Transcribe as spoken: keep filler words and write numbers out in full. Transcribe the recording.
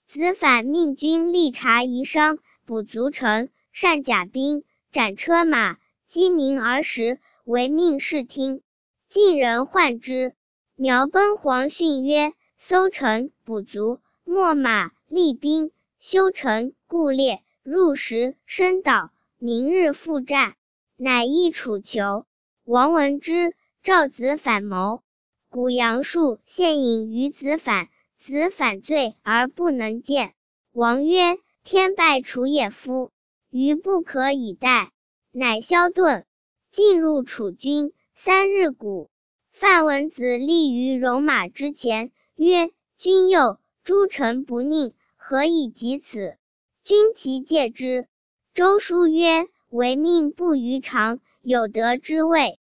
子反命军力察宜商，补卒城，善甲兵，斩车马，击民而食，为命视听。晋人患之，苗奔黄训曰：搜城，补卒，秣马，厉兵，修城，固列，入石，深岛，明日复战。乃诣楚囚。王闻之，召子反谋。古杨树现隐于子反，子反罪而不能见。王曰：天败楚也夫，余不可以待。乃萧遁，进入楚军，三日谷。范文子立于戎马之前，曰：君右，诸臣不佞，何以及此？君其戒之。周书曰：唯命不逾常，有德之谓。